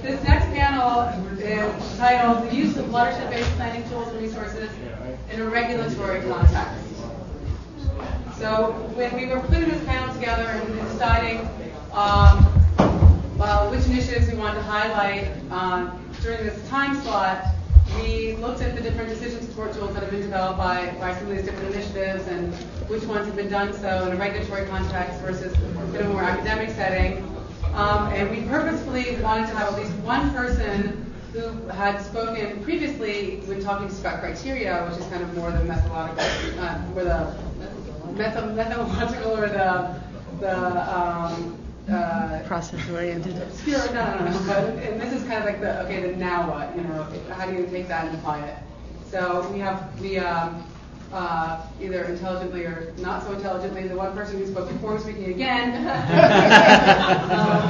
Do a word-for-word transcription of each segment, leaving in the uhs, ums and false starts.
this next panel is titled The Use of Watershed-Based Planning Tools and Resources in a Regulatory Context. So when we were putting this panel together and deciding um, well, which initiatives we wanted to highlight um, during this time slot, we looked at the different decision support tools that have been developed by, by some of these different initiatives and which ones have been done so in a regulatory context versus in a more academic setting. Um, and we purposefully wanted to have at least one person who had spoken previously when talking about criteria, which is kind of more the methodological, uh, or the method, methodological or the the um, uh, process-oriented. Obscure, no, no, no. But and this is kind of like the okay, then now what? You know, how do you take that and apply it? So we have we. Um, Uh, either intelligently or not so intelligently, the one person who spoke before speaking again. um,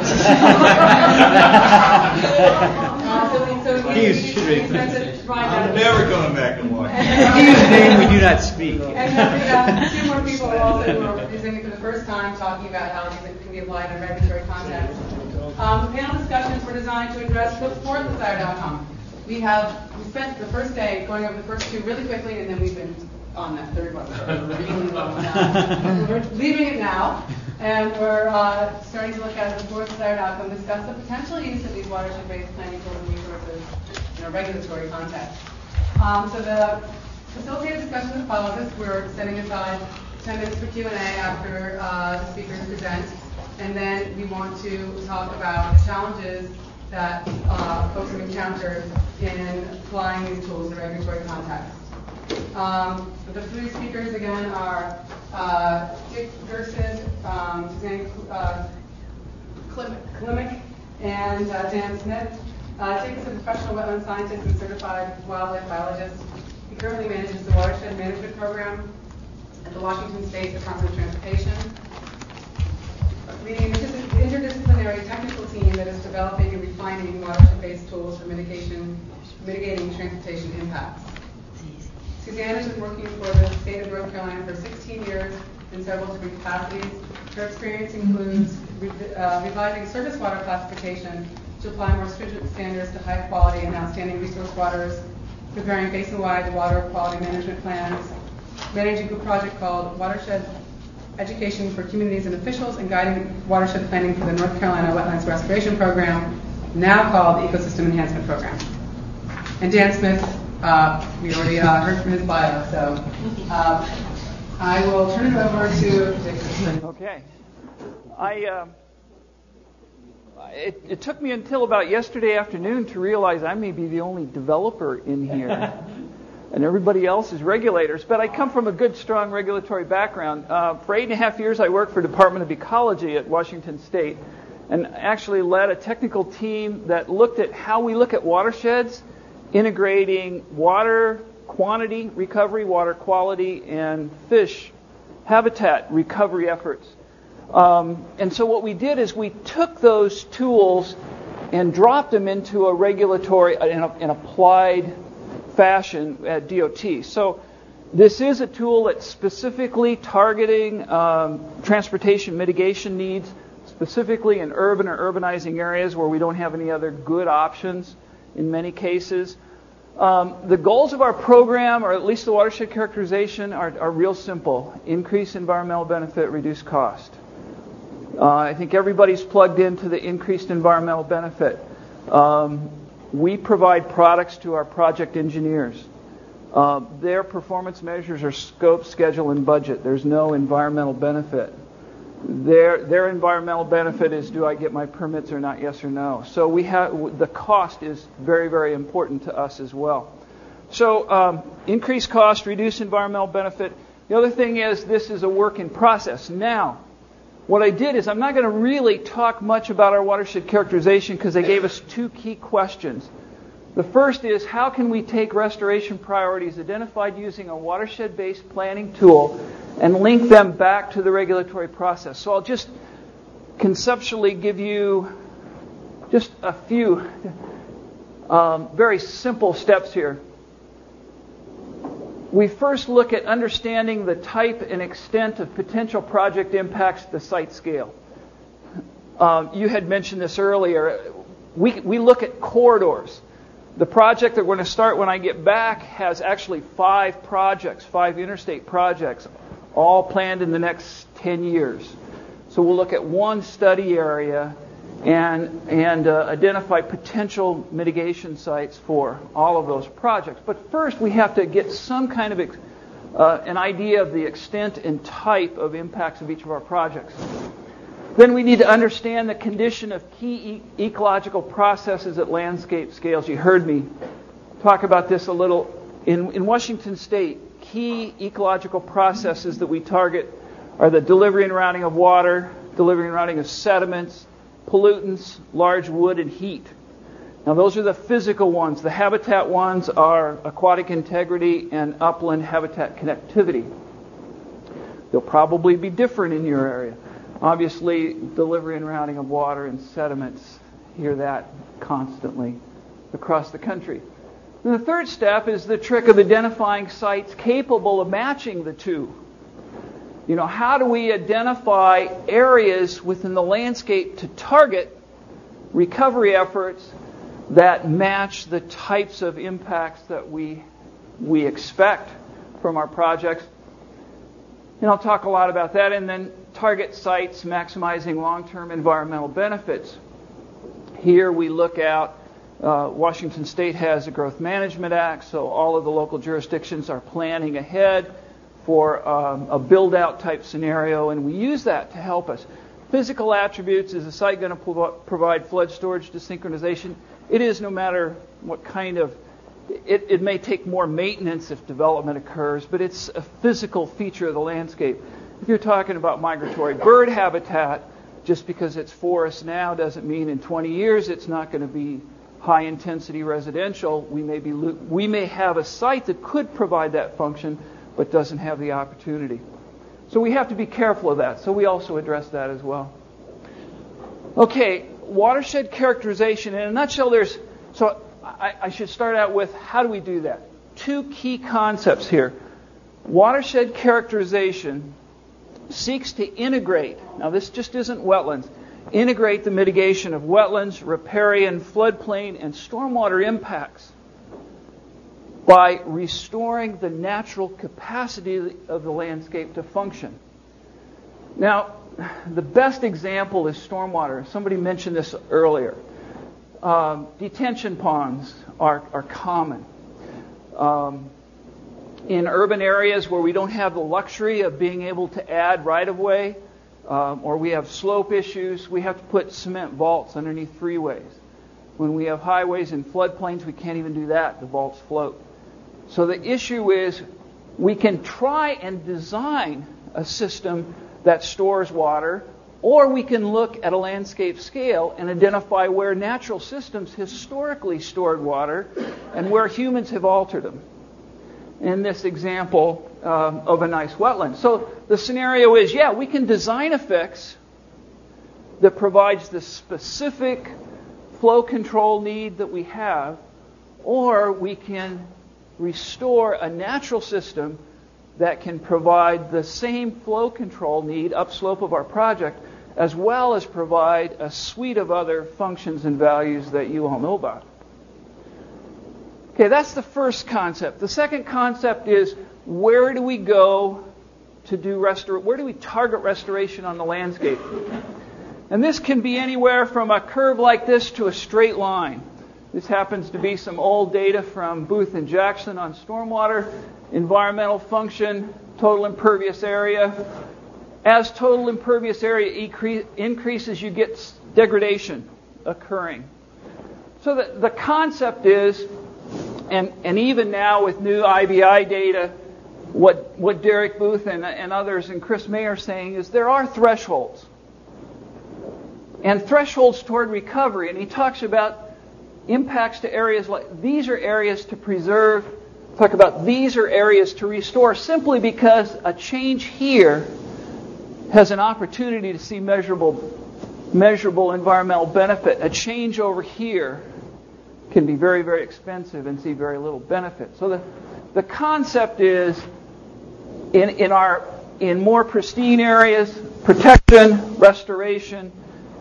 uh, so we, so we, He's we, we, we I'm never going back and watch. Whose name we do not speak. And then we got two more people also who are presenting for the first time, talking about how these can be applied in a regulatory context. Um, the panel discussions were designed to address the fourth desired outcome. We have we spent the first day going over the first two really quickly, and then we've been on that third one. So we're leaving it now, and we're uh, starting to look at the fourth desired outcome, discuss the potential use of these watershed-based planning tools and resources in a regulatory context. Um, so the facilitated discussion that follows this, we're setting aside ten minutes for Q and A after uh, the speakers present, and then we want to talk about challenges that uh, folks have encountered in applying these tools in a regulatory context. Um, the three speakers again are uh, Dick Gerson, um, Suzanne uh, Klimick, and uh, Dan Smith. Uh, Dick is a professional wetland scientist and certified wildlife biologist. He currently manages the Watershed Management Program at the Washington State Department of Transportation, leading an interdisciplinary technical team that is developing and refining watershed-based tools for mitigation, mitigating transportation impacts. Suzanne has been working for the state of North Carolina for sixteen years in several different capacities. Her experience includes re- uh, revising surface water classification to apply more stringent standards to high quality and outstanding resource waters, preparing basin-wide water quality management plans, managing a project called Watershed Education for Communities and Officials, and guiding watershed planning for the North Carolina Wetlands Restoration Program, now called the Ecosystem Enhancement Program. And Dan Smith, Uh, we already uh, heard from his bio, so uh, I will turn it over to Dick. Okay. I uh, it, it took me until about yesterday afternoon to realize I may be the only developer in here, and everybody else is regulators. But I come from a good, strong regulatory background. Uh, for eight and a half years, I worked for Department of Ecology at Washington State, and actually led a technical team that looked at how we look at watersheds, integrating water quantity recovery, water quality, and fish habitat recovery efforts. Um, and so what we did is we took those tools and dropped them into a regulatory, an, an applied fashion at D O T. So this is a tool that's specifically targeting um, transportation mitigation needs, specifically in urban or urbanizing areas where we don't have any other good options in many cases. Um, the goals of our program, or at least the watershed characterization, are, are real simple. Increase environmental benefit, reduce cost. Uh, I think everybody's plugged into the increased environmental benefit. Um, we provide products to our project engineers. Uh, their performance measures are scope, schedule, and budget. There's no environmental benefit. Their their environmental benefit is, do I get my permits or not, yes or no. So we have the cost is very, very important to us as well. So um, increase cost, reduce environmental benefit. The other thing is this is a work in process. Now, what I did is I'm not going to really talk much about our watershed characterization because they gave us two key questions. The first is, how can we take restoration priorities identified using a watershed-based planning tool and link them back to the regulatory process? So I'll just conceptually give you just a few um, very simple steps here. We first look at understanding the type and extent of potential project impacts at the site scale. Um, you had mentioned this earlier. we we look at corridors. The project that we're going to start when I get back has actually five projects, five interstate projects, all planned in the next ten years. So we'll look at one study area and and uh, identify potential mitigation sites for all of those projects. But first, we have to get some kind of ex- uh, an idea of the extent and type of impacts of each of our projects. Then we need to understand the condition of key e- ecological processes at landscape scales. You heard me talk about this a little. In, in Washington State, key ecological processes that we target are the delivery and routing of water, delivery and routing of sediments, pollutants, large wood, and heat. Now, those are the physical ones. The habitat ones are aquatic integrity and upland habitat connectivity. They'll probably be different in your area. Obviously, delivery and routing of water and sediments, hear that constantly across the country. And the third step is the trick of identifying sites capable of matching the two. You know, how do we identify areas within the landscape to target recovery efforts that match the types of impacts that we we expect from our projects? And I'll talk a lot about that. And then target sites maximizing long-term environmental benefits. Here we look at uh, Washington State has a Growth Management Act, so all of the local jurisdictions are planning ahead for um, a build-out type scenario, and we use that to help us. Physical attributes: is the site going to prov- provide flood storage desynchronization? It is, no matter what kind of. It, it may take more maintenance if development occurs, but it's a physical feature of the landscape. If you're talking about migratory bird habitat, just because it's forest now doesn't mean in twenty years it's not going to be high-intensity residential. We may be we may have a site that could provide that function, but doesn't have the opportunity. So we have to be careful of that. So we also address that as well. Okay, watershed characterization. In a nutshell, there's so I, I should start out with how do we do that? Two key concepts here. Watershed characterization seeks to integrate, now this just isn't wetlands, integrate the mitigation of wetlands, riparian, floodplain, and stormwater impacts by restoring the natural capacity of the landscape to function. Now, the best example is stormwater. Somebody mentioned this earlier. Um, detention ponds are, are common. Um, in urban areas where we don't have the luxury of being able to add right-of-way, um, or we have slope issues, we have to put cement vaults underneath freeways. When we have highways and floodplains, we can't even do that. The vaults float. So the issue is we can try and design a system that stores water, or we can look at a landscape scale and identify where natural systems historically stored water and where humans have altered them. In this example um, of a nice wetland. So the scenario is, yeah, we can design a fix that provides the specific flow control need that we have, or we can restore a natural system that can provide the same flow control need upslope of our project, as well as provide a suite of other functions and values that you all know about. Okay, that's the first concept. The second concept is, where do we go to do restor- where do we target restoration on the landscape? And this can be anywhere from a curve like this to a straight line. This happens to be some old data from Booth and Jackson on stormwater, environmental function, total impervious area. As total impervious area incre- increases, you get degradation occurring. So the, the concept is, and, and even now with new I B I data, what, what Derek Booth and, and others and Chris May are saying is there are thresholds. And thresholds toward recovery. And he talks about impacts to areas like, these are areas to preserve, talk about these are areas to restore, simply because a change here has an opportunity to see measurable, measurable environmental benefit. A change over here can be very, very expensive and see very little benefit. So the, the concept is, in, in our in more pristine areas, protection, restoration,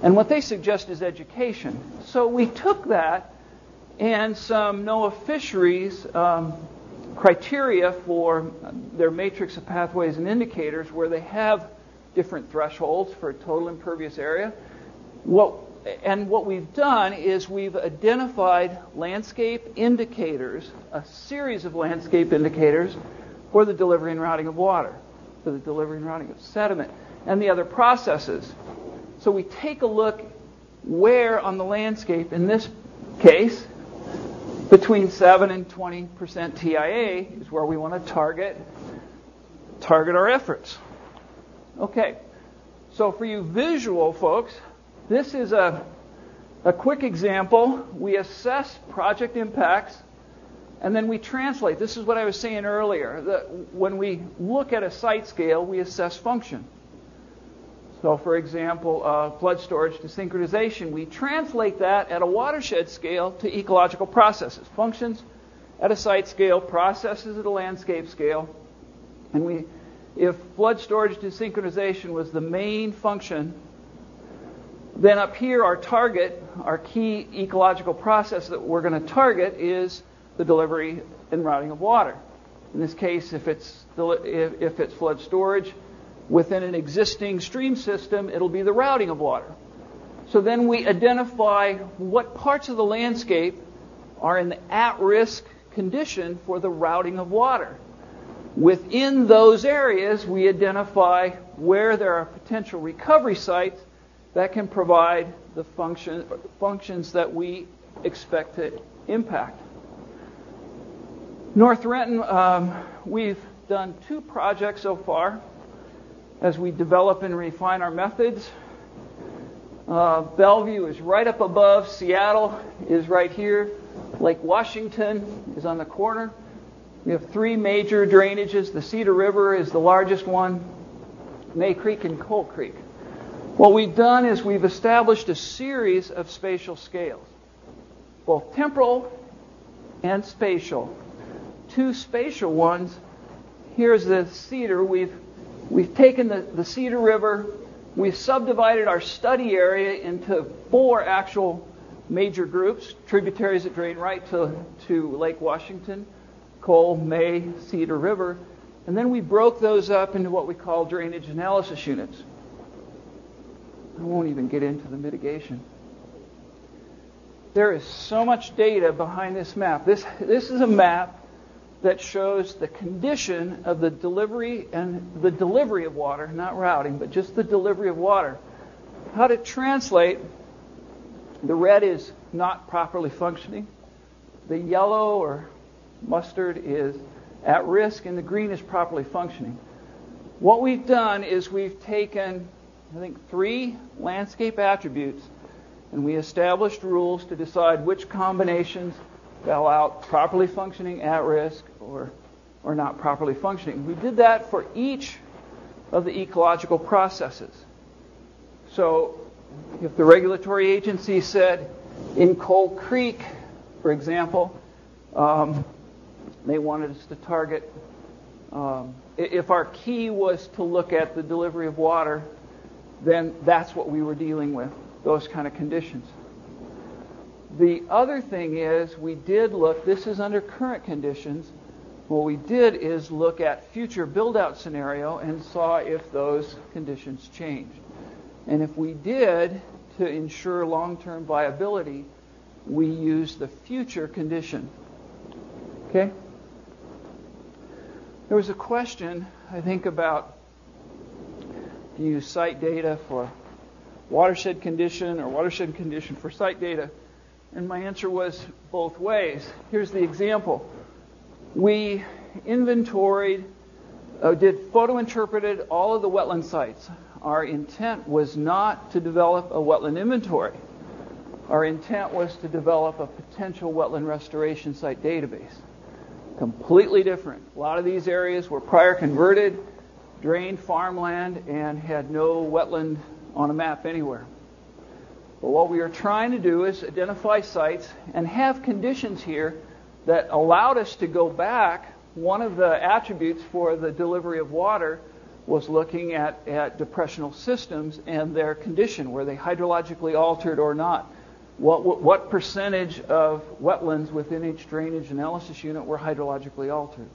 And what they suggest is education. So we took that and some NOAA Fisheries um, criteria for their matrix of pathways and indicators, where they have different thresholds for total impervious area. What, and what we've done is we've identified landscape indicators, a series of landscape indicators for the delivery and routing of water, for the delivery and routing of sediment, and the other processes. So we take a look where on the landscape, in this case, between seven and twenty percent T I A is where we want to target target our efforts. Okay, so for you visual folks, this is a, a quick example. We assess project impacts, and then we translate. This is what I was saying earlier. That when we look at a site scale, we assess function. So, for example, uh, flood storage to synchronization, we translate that at a watershed scale to ecological processes. Functions at a site scale, processes at a landscape scale. And we, if flood storage to synchronization was the main function, then up here our target, our key ecological process that we're going to target is the delivery and routing of water. In this case, if it's if, if it's flood storage within an existing stream system, it'll be the routing of water. So then we identify what parts of the landscape are in the at-risk condition for the routing of water. Within those areas, we identify where there are potential recovery sites that can provide the function, functions that we expect to impact. North Renton, um, we've done two projects so far as we develop and refine our methods. Uh, Bellevue is right up above. Seattle is right here. Lake Washington is on the corner. We have three major drainages. The Cedar River is the largest one. May Creek and Coal Creek. What we've done is we've established a series of spatial scales, both temporal and spatial. Two spatial ones. Here's the Cedar. We've We've taken the, the Cedar River, we've subdivided our study area into four actual major groups, tributaries that drain right to, to Lake Washington, Coal, May, Cedar River, and then we broke those up into what we call drainage analysis units. I won't even get into the mitigation. There is so much data behind this map. This, this is a map that shows the condition of the delivery and the delivery of water, not routing, but just the delivery of water. How to translate, the red is not properly functioning, the yellow or mustard is at risk, and the green is properly functioning. What we've done is we've taken, I think, three landscape attributes, and we established rules to decide which combinations spell out properly functioning, at risk, or or not properly functioning. We did that for each of the ecological processes. So if the regulatory agency said in Coal Creek, for example, um, they wanted us to target, um, if our key was to look at the delivery of water, then that's what we were dealing with, those kind of conditions. The other thing is we did look, this is under current conditions, what we did is look at future build-out scenario and saw if those conditions changed. And if we did, to ensure long-term viability, we used the future condition. Okay? There was a question, I think, about do you use site data for watershed condition or watershed condition for site data? And my answer was both ways. Here's the example. We inventoried, uh, did photo-interpreted all of the wetland sites. Our intent was not to develop a wetland inventory. Our intent was to develop a potential wetland restoration site database. Completely different. A lot of these areas were prior converted, drained farmland, and had no wetland on a map anywhere. But what we are trying to do is identify sites and have conditions here that allowed us to go back. One of the attributes for the delivery of water was looking at, at depressional systems and their condition. Were they hydrologically altered or not? What, what, what percentage of wetlands within each drainage analysis unit were hydrologically altered?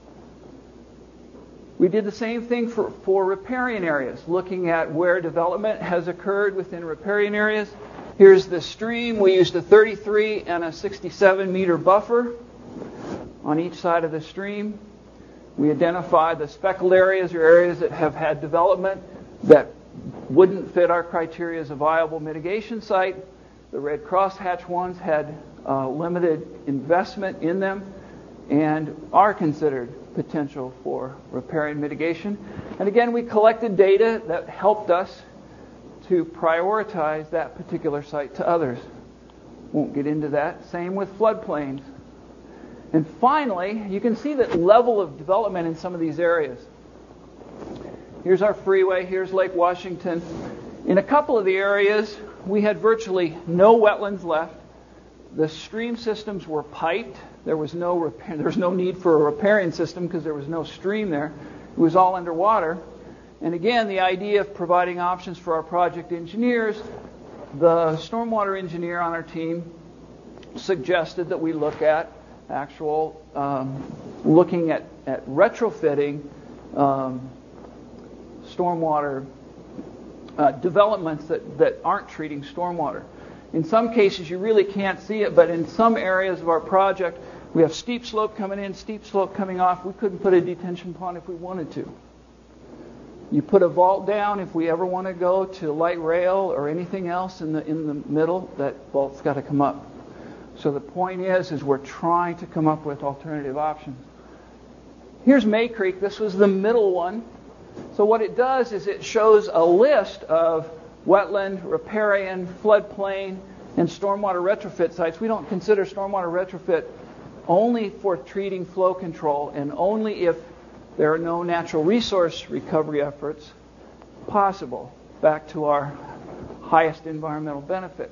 We did the same thing for, for riparian areas, looking at where development has occurred within riparian areas. Here's the stream. We used a thirty-three and a sixty-seven meter buffer on each side of the stream. We identified the speckled areas or areas that have had development that wouldn't fit our criteria as a viable mitigation site. The red crosshatch ones had uh, limited investment in them and are considered potential for riparian mitigation. And again, we collected data that helped us to prioritize that particular site to others. Won't get into that. Same with floodplains. And finally, you can see that level of development in some of these areas. Here's our freeway. Here's Lake Washington. In a couple of the areas, we had virtually no wetlands left. The stream systems were piped. There was no repair, there was no need for a riparian system because there was no stream there. It was all underwater. And again, the idea of providing options for our project engineers, the stormwater engineer on our team suggested that we look at actual, um, looking at, at retrofitting um, stormwater uh, developments that, that aren't treating stormwater. In some cases, you really can't see it, but in some areas of our project, we have steep slope coming in, steep slope coming off. We couldn't put a detention pond if we wanted to. You put a vault down if we ever want to go to light rail or anything else in the in the middle, that vault's got to come up. So the point is, is we're trying to come up with alternative options. Here's May Creek. This was the middle one. So what it does is it shows a list of wetland, riparian, floodplain, and stormwater retrofit sites. We don't consider stormwater retrofit only for treating flow control and only if there are no natural resource recovery efforts possible, back to our highest environmental benefit.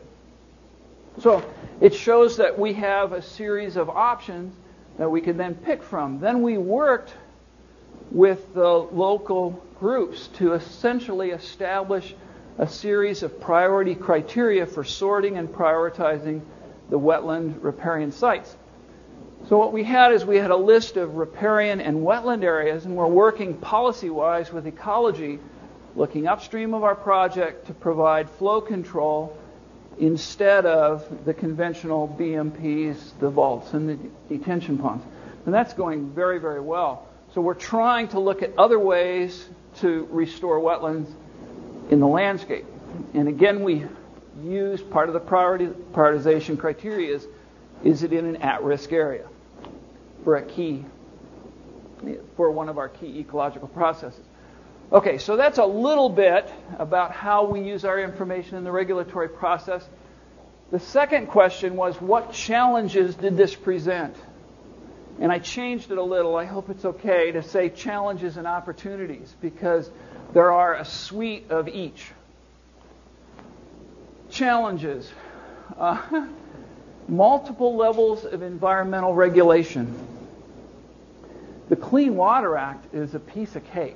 So it shows that we have a series of options that we can then pick from. Then we worked with the local groups to essentially establish a series of priority criteria for sorting and prioritizing the wetland riparian sites. So what we had is we had a list of riparian and wetland areas, and we're working policy-wise with ecology, looking upstream of our project to provide flow control instead of the conventional B M Ps, the vaults, and the detention ponds. And that's going very, very well. So we're trying to look at other ways to restore wetlands in the landscape. And again, we use part of the priority prioritization criteria is, is it in an at-risk area for a key, for one of our key ecological processes. Okay, so that's a little bit about how we use our information in the regulatory process. The second question was, what challenges did this present? And I changed it a little, I hope it's okay, to say challenges and opportunities, because there are a suite of each. Challenges. Uh, multiple levels of environmental regulation. The Clean Water Act is a piece of cake.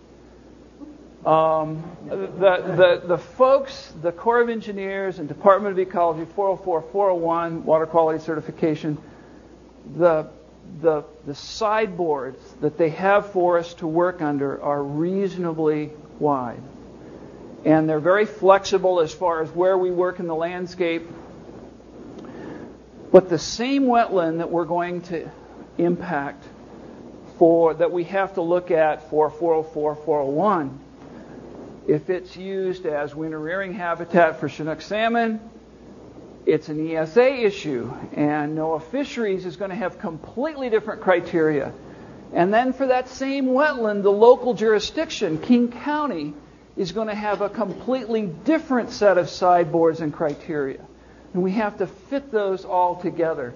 Um, the, the, the folks, the Corps of Engineers and Department of Ecology, four oh four, four oh one, water quality certification, the, the, the sideboards that they have for us to work under are reasonably wide. And they're very flexible as far as where we work in the landscape. But the same wetland that we're going to impact for, that we have to look at for four oh four, four oh one, if it's used as winter rearing habitat for Chinook salmon, it's an E S A issue. And NOAA Fisheries is going to have completely different criteria. And then for that same wetland, the local jurisdiction, King County, is going to have a completely different set of sideboards and criteria. And we have to fit those all together.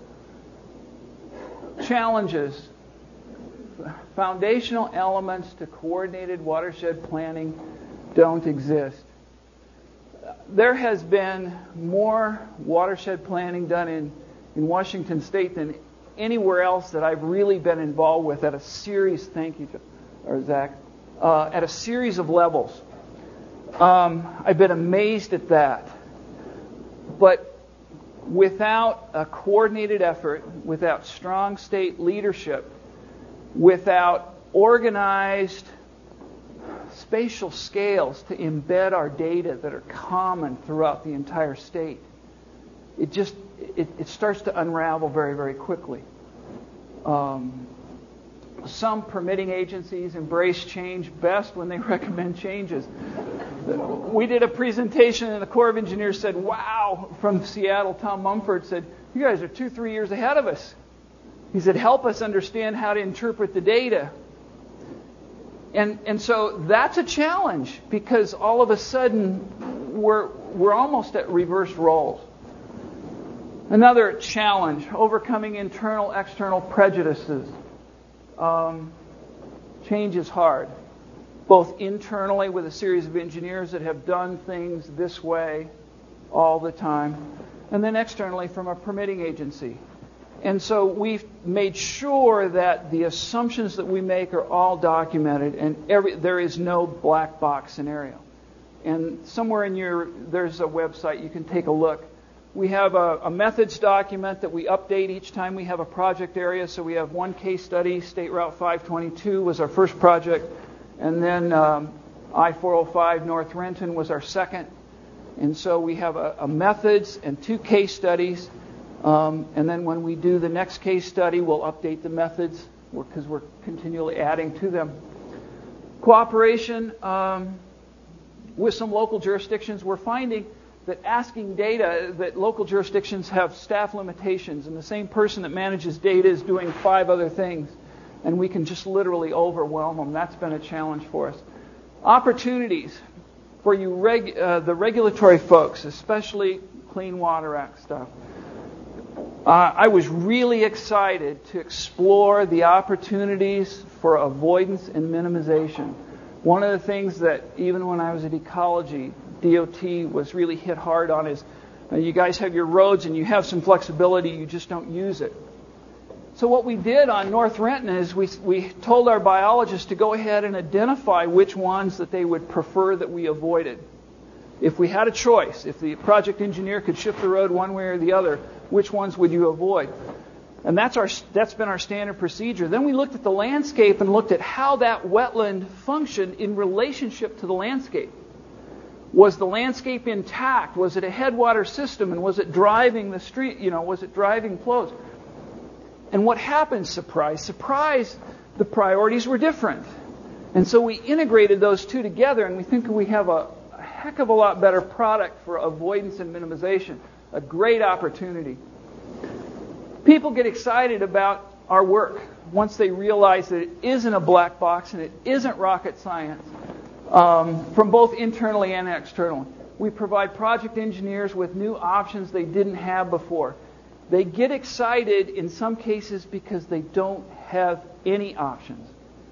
Challenges. Foundational elements to coordinated watershed planning don't exist. There has been more watershed planning done in, in Washington State than anywhere else that I've really been involved with at a serious, thank you, or Zach, uh, at a series of levels. Um, I've been amazed at that. But without a coordinated effort, without strong state leadership, without organized spatial scales to embed our data that are common throughout the entire state, it just it, it starts to unravel very, very quickly. Um, some permitting agencies embrace change best when they recommend changes. We did a presentation and the Corps of Engineers said, wow, from Seattle, Tom Mumford said, you guys are two, three years ahead of us. He said, help us understand how to interpret the data. And and so that's a challenge because all of a sudden we're we're almost at reverse roles. Another challenge, overcoming internal, external prejudices. Um, change is hard, both internally with a series of engineers that have done things this way all the time, and then externally from a permitting agency. And so we've made sure that the assumptions that we make are all documented, and every, there is no black box scenario. And somewhere in your, there's a website, you can take a look. We have a, a methods document that we update each time we have a project area. So we have one case study, State Route five twenty-two was our first project, and then um, I four oh five North Renton was our second. And so we have a, a methods and two case studies. Um, and then when we do the next case study, we'll update the methods because we're continually adding to them. Cooperation um, with some local jurisdictions. We're finding that asking data, that local jurisdictions have staff limitations, and the same person that manages data is doing five other things, and we can just literally overwhelm them. That's been a challenge for us. Opportunities for you, reg, uh, the regulatory folks, especially Clean Water Act stuff. Uh, I was really excited to explore the opportunities for avoidance and minimization. One of the things that even when I was at Ecology, D O T was really hit hard on is uh, you guys have your roads and you have some flexibility, you just don't use it. So what we did on North Renton is we we told our biologists to go ahead and identify which ones that they would prefer that we avoided. If we had a choice, if the project engineer could shift the road one way or the other, which ones would you avoid? And that's our that's been our standard procedure. Then we looked at the landscape and looked at how that wetland functioned in relationship to the landscape. Was the landscape intact? Was it a headwater system? And was it driving the street? You know, was it driving flows? And what happened? Surprise, surprise, the priorities were different. And so we integrated those two together, and we think we have a, a heck of a lot better product for avoidance and minimization. A great opportunity. People get excited about our work once they realize that it isn't a black box and it isn't rocket science, um, from both internally and externally. We provide project engineers with new options they didn't have before. They get excited in some cases because they don't have any options.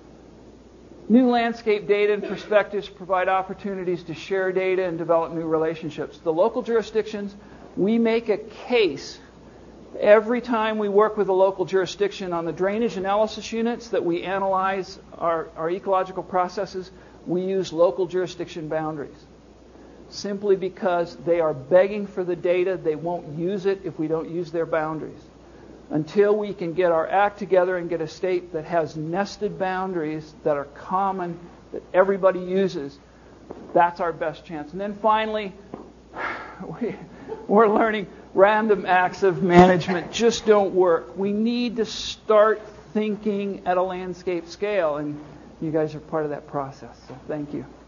New landscape data and perspectives provide opportunities to share data and develop new relationships. The local jurisdictions, we make a case every time we work with a local jurisdiction on the drainage analysis units that we analyze our, our ecological processes. We use local jurisdiction boundaries simply because they are begging for the data. They won't use it if we don't use their boundaries. Until we can get our act together and get a state that has nested boundaries that are common, that everybody uses, that's our best chance. And then finally, we, we're learning random acts of management just don't work. We need to start thinking at a landscape scale, and you guys are part of that process. So thank you.